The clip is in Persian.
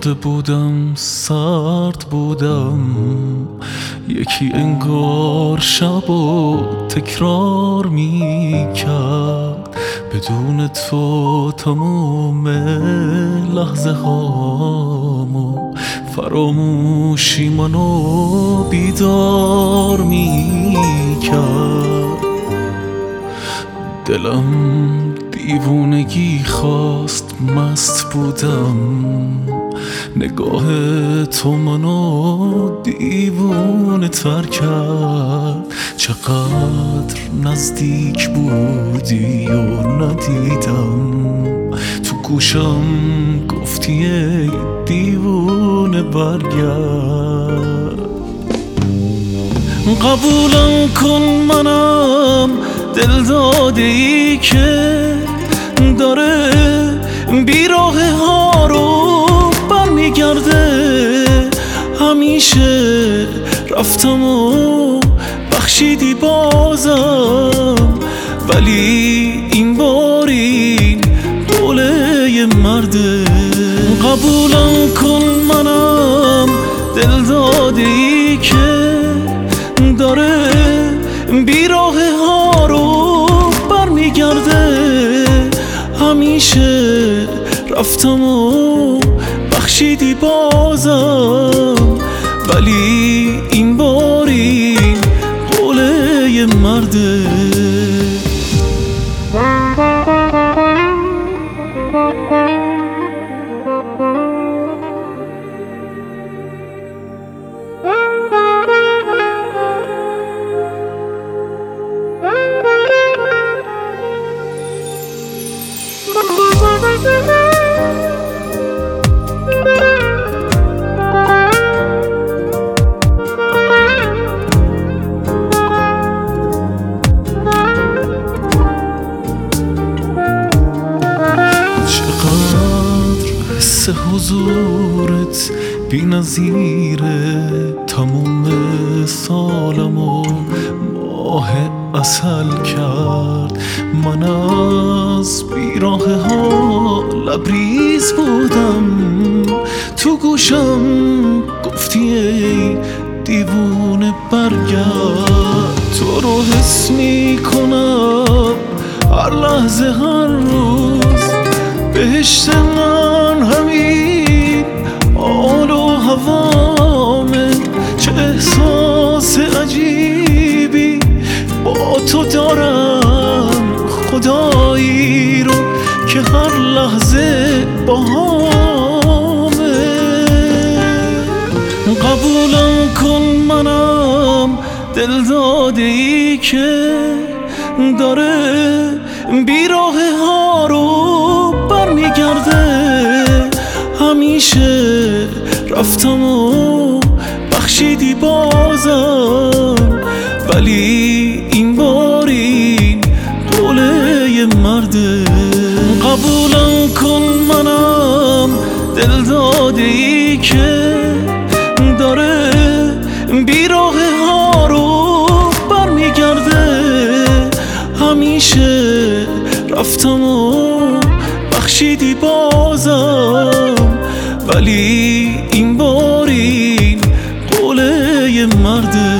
مرده بودم، سرد بودم، یکی انگار شب و تکرار میکرد. بدون تو تمام لحظه هامو فراموشی منو بیدار میکرد. دلم دیوونگی خواست، مست بودم، نگاه تو منو دیوونه تر کرد. چقدر نزدیک بودی و ندیدم، تو گوشم گفتی ای دیوونه برگرد. قبولم کن منم دل داده ای که داره بیراه ها رو برمیگرده. همیشه رفتم و بخشیدی بازم، ولی این بار این قوله مرده. قبولم کن منم دل داده ای که داره بیراه ها رو برمیگرده. همیشه رفتم و بخشیدی بازم، ولی این بار این قوله مرده. حس حضورت بی نظیره، تموم سالمو ماه عسل کرد. من از بیراه ها لبریز بودم، تو گوشم گفتی ای دیوونه برگرد. تو رو حس میکنم هر لحظه هر روز، بهشت من همین آل و هوامه. چه احساس عجیبی با تو دارم، خدایی رو که هر لحظه باهامه. قبولم کن منم دل داده ای که داره بیراه ها رو برمیگرده. همیشه رفتم و بخشیدی بازم، ولی این بار این قوله مرده. قبولم کن منم دل داده ای که داره بیراه ها رو برمیگرده. همیشه رفتم و بخشیدی بازم، ولی این بار این قوله مرده.